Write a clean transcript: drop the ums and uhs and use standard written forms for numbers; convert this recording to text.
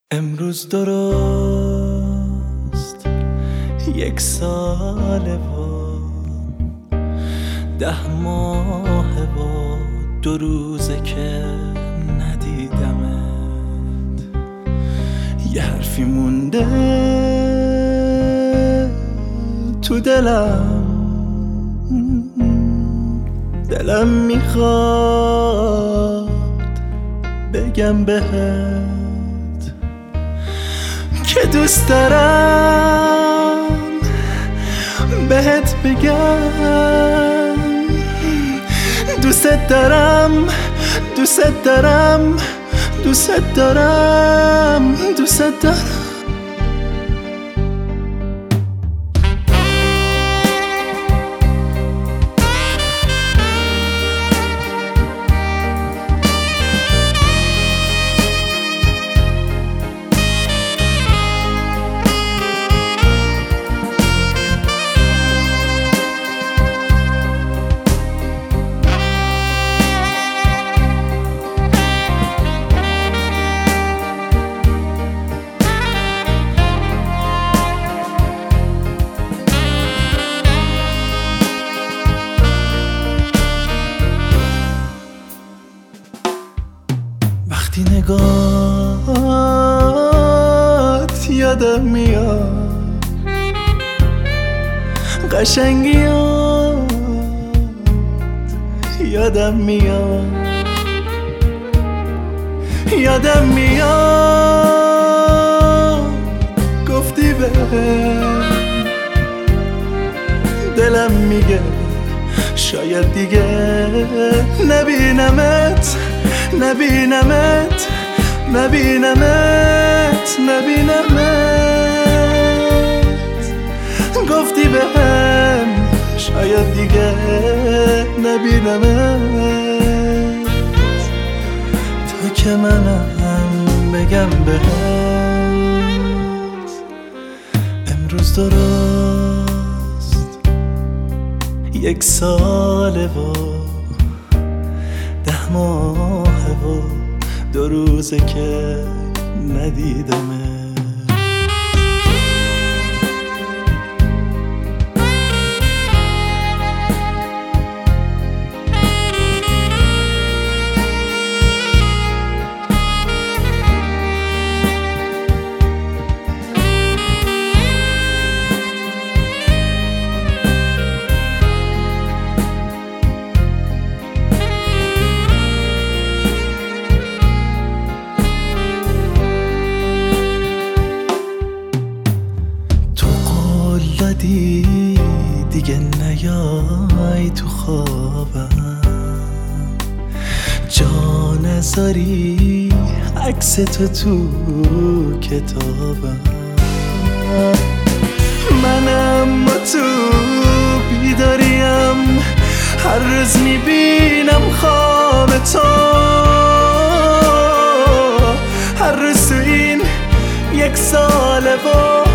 امروز درست 1 ساله و 10 ماهه و 2 روزه که ندیدمت. یه حرفی مونده تو دلم میخواد بگم بهت که دوست دارم بهت بگم دوست دارم دوست دارم دوست دارم دوست دارم. وقتی نگاهت یادم میاد قشنگیات یادم میاد گفتی بهم دلم میگه شاید دیگه نبینمت گفتی بهم شاید دیگه نبینمت تا که منم بگم بهت امروز درست 1 ساله و 10 ماهه و 2 روزه که ندیدمت. دیگه نیای تو خوابم جا نذاری عکس تو کتابم. منم تو بیداریم هر روز میبینم خواب تو هر روز تو این 1 ساله و